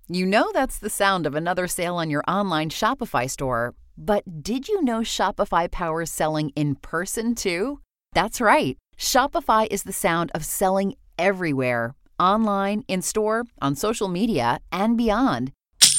You know that's the sound of another sale on your online Shopify store. But did you know Shopify powers selling in person too? That's right. Shopify is the sound of selling everywhere. Online, in-store, on social media, and beyond.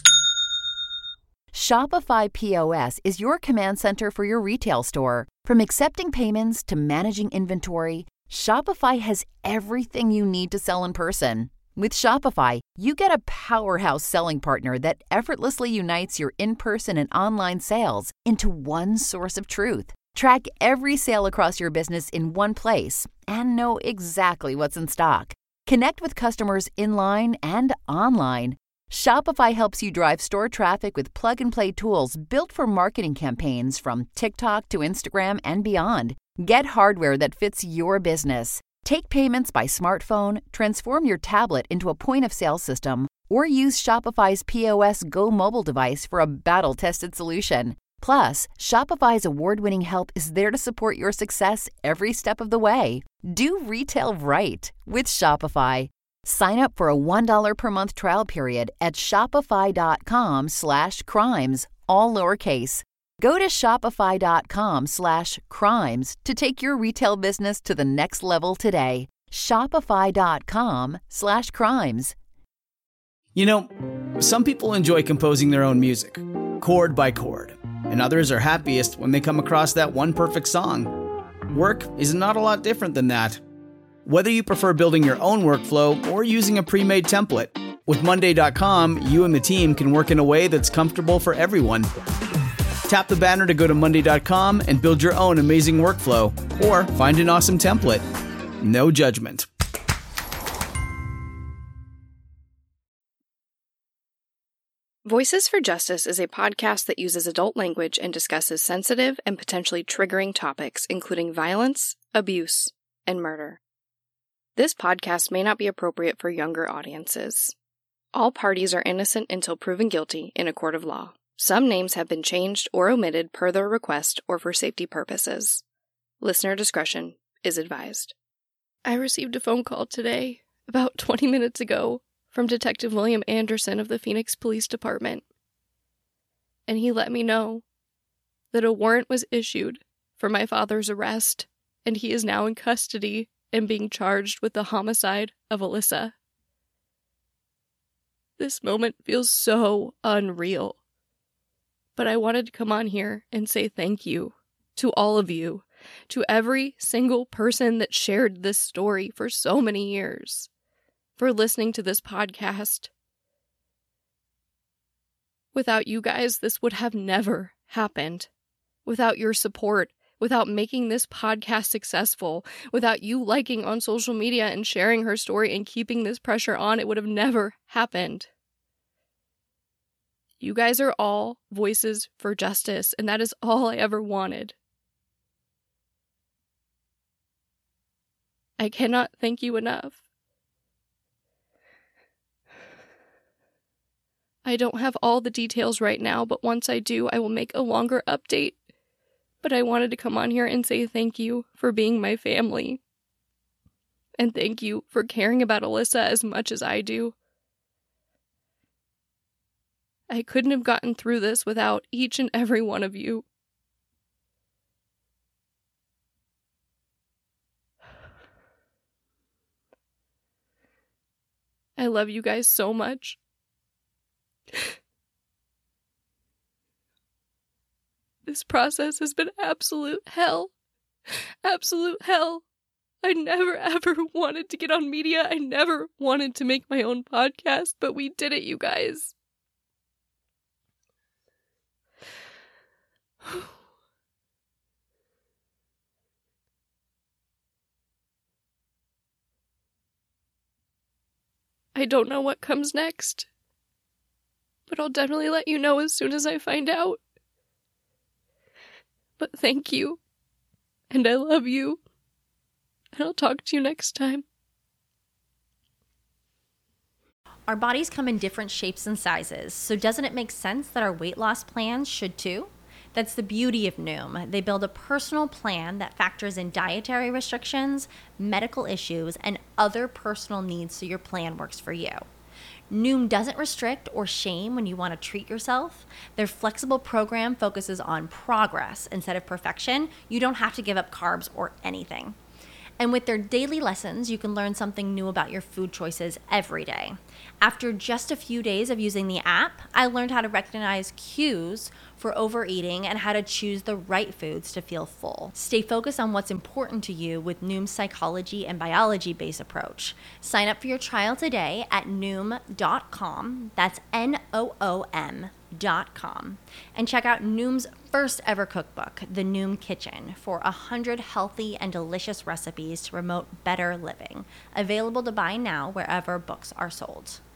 Shopify POS is your command center for your retail store. From accepting payments to managing inventory, Shopify has everything you need to sell in person. With Shopify, you get a powerhouse selling partner that effortlessly unites your in-person and online sales into one source of truth. Track every sale across your business in one place and know exactly what's in stock. Connect with customers in-line and online. Shopify helps you drive store traffic with plug-and-play tools built for marketing campaigns from TikTok to Instagram and beyond. Get hardware that fits your business. Take payments by smartphone, transform your tablet into a point-of-sale system, or use Shopify's POS Go mobile device for a battle-tested solution. Plus, Shopify's award-winning help is there to support your success every step of the way. Do retail right with Shopify. Sign up for a $1 per month trial period at shopify.com/crimes, all lowercase. Go to shopify.com/crimes to take your retail business to the next level today. Shopify.com/crimes. You know, some people enjoy composing their own music, chord by chord, and others are happiest when they come across that one perfect song. Work is not a lot different than that. Whether you prefer building your own workflow or using a pre-made template, with Monday.com, you and the team can work in a way that's comfortable for everyone. Tap the banner to go to Monday.com and build your own amazing workflow, or find an awesome template. No judgment. Voices for Justice is a podcast that uses adult language and discusses sensitive and potentially triggering topics, including violence, abuse, and murder. This podcast may not be appropriate for younger audiences. All parties are innocent until proven guilty in a court of law. Some names have been changed or omitted per their request or for safety purposes. Listener discretion is advised. I received a phone call today, about 20 minutes ago, from Detective William Anderson of the Phoenix Police Department. And he let me know that a warrant was issued for my father's arrest, and he is now in custody and being charged with the homicide of Alyssa. This moment feels so unreal. But I wanted to come on here and say thank you to all of you, to every single person that shared this story for so many years, for listening to this podcast. Without you guys, this would have never happened. Without your support, without making this podcast successful, without you liking on social media and sharing her story and keeping this pressure on, it would have never happened. You guys are all voices for justice, and that is all I ever wanted. I cannot thank you enough. I don't have all the details right now, but once I do, I will make a longer update. But I wanted to come on here and say thank you for being my family. And thank you for caring about Alyssa as much as I do. I couldn't have gotten through this without each and every one of you. I love you guys so much. This process has been absolute hell. Absolute hell. I never ever wanted to get on media. I never wanted to make my own podcast, but we did it, you guys. I don't know what comes next, but I'll definitely let you know as soon as I find out. But thank you, and I love you, and I'll talk to you next time. Our bodies come in different shapes and sizes, so doesn't it make sense that our weight loss plans should too? That's the beauty of Noom. They build a personal plan that factors in dietary restrictions, medical issues, and other personal needs so your plan works for you. Noom doesn't restrict or shame when you want to treat yourself. Their flexible program focuses on progress instead of perfection. You don't have to give up carbs or anything. And with their daily lessons, you can learn something new about your food choices every day. After just a few days of using the app, I learned how to recognize cues for overeating and how to choose the right foods to feel full. Stay focused on what's important to you with Noom's psychology and biology-based approach. Sign up for your trial today at Noom.com. That's Noom.com. And check out Noom's first ever cookbook, The Noom Kitchen, for 100 healthy and delicious recipes to promote better living. Available to buy now wherever books are sold.